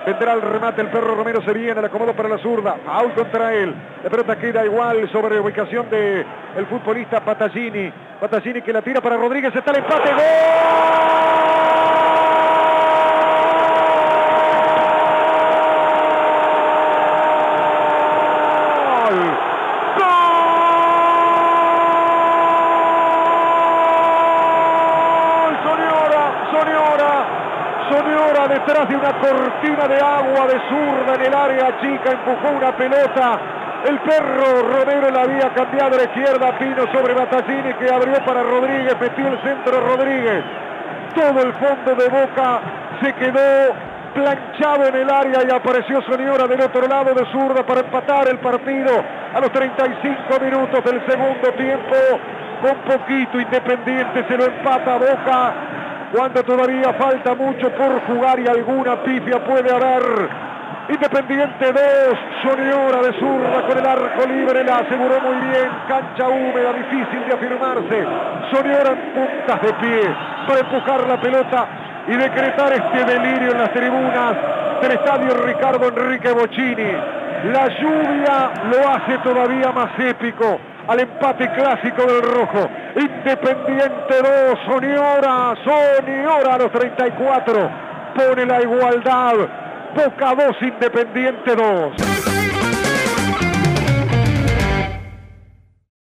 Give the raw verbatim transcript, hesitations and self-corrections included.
Vendrá el remate, el Perro Romero se viene, el acomodo para la zurda, out contra él. La pelota queda igual sobre ubicación de el futbolista Battaglini. Battaglini que la tira para Rodríguez, está el empate, ¡gol! Soñora detrás de una cortina de agua de zurda en el área chica, empujó una pelota. El Perro Romero la había cambiado a la izquierda, Pino sobre Battaglini que abrió para Rodríguez, metió el centro Rodríguez. Todo el fondo de Boca se quedó planchado en el área y apareció Soñora del otro lado de zurda para empatar el partido a los treinta y cinco minutos del segundo tiempo. Con poquito Independiente se lo empata Boca, cuando todavía falta mucho por jugar y alguna pifia puede haber. Independiente dos, Soñora de zurda con el arco libre, la aseguró muy bien, cancha húmeda, difícil de afirmarse. Soñora en puntas de pie para empujar la pelota y decretar este delirio en las tribunas del estadio Ricardo Enrique Bocchini. La lluvia lo hace todavía más épico al empate clásico del rojo. Independiente dos, Soñora, Soñora a los treinta y cuatro pone la igualdad. Boca dos, Independiente dos.